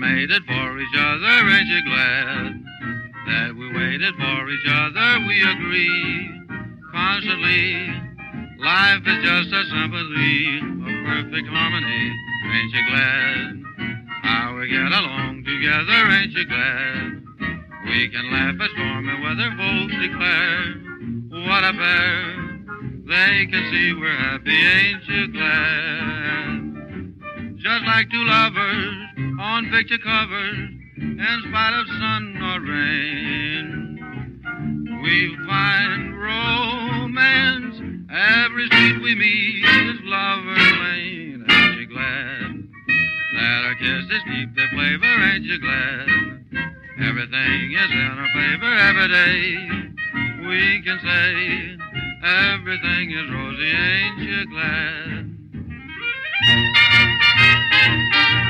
waited for each other, ain't you glad that we waited for each other? We agree constantly. Life is just a sympathy, a perfect harmony. Ain't you glad how we get along together? Ain't you glad we can laugh at stormy weather? Folks declare what a pair. They can see we're happy. Ain't you glad? Just like two lovers on picture covers, in spite of sun or rain, we find romance. Every street we meet is Lover's Lane. Ain't you glad that our kisses keep their flavor? Ain't you glad everything is in our favor? Every day we can say everything is rosy. Ain't you glad?